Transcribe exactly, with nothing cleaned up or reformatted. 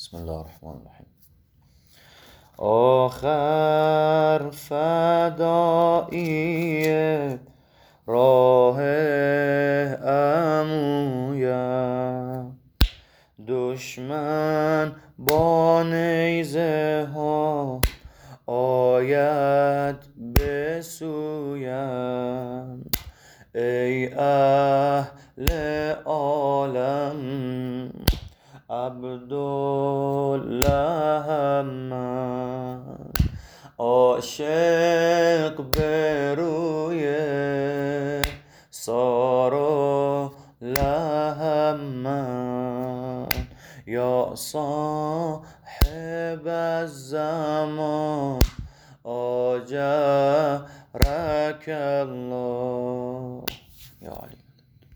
بسم الله الرحمن الرحیم. آخر فدایی راه عمویم، دشمن با نیزه ها آید به سویم. ای اهل عالم عبدالله من، عاشق به روی سارا لهم. یا صاحب الزمان آجرک الله. یا علی.